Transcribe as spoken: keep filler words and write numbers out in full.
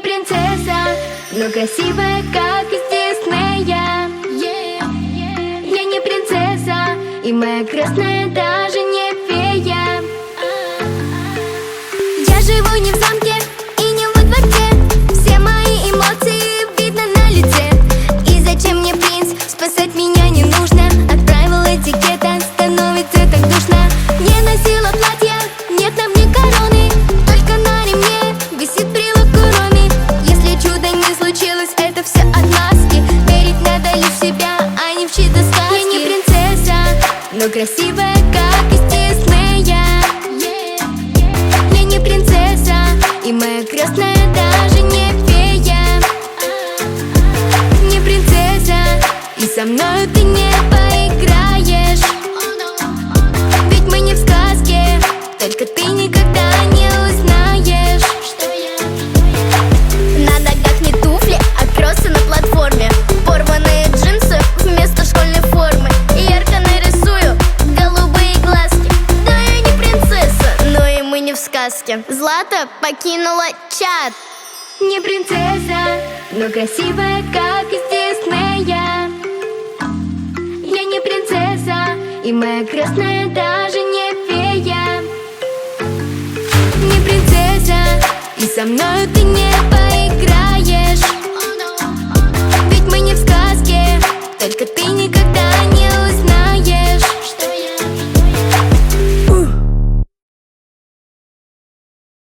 принцесса, но красивая, как из Диснея. Я не принцесса, и моя крестная даже не фея. Я живу не в замке и не во дворце, все мои эмоции видно на лице. И зачем мне принц, спасать меня не нужно. От правил этикета становится так душно. Не носила платья, нет на мне короны, только на ремне висит брелок Куроми. Если чудо не случилось, это все отмазки. Верить надо лишь в себя, а не в чьи-то сказки. Я не принцесса, но красивая, как из Диснея. Я не принцесса, и моя крестная даже не фея. Не принцесса, и со мною ты не поиграешь. Ведь мы не в сказке, только ты никогда не узнаешь. На ногах не туфли, а кроссы на платформе. Порванные джинсы вместо школьной формы. Ярко нарисую голубые глазки. Да, я не принцесса, но и мы не в сказке. Злата покинула чат. Не принцесса, но красивая, как из Диснея. Я не принцесса, и моя крестная даже не фея. Не принцесса, и со мною ты не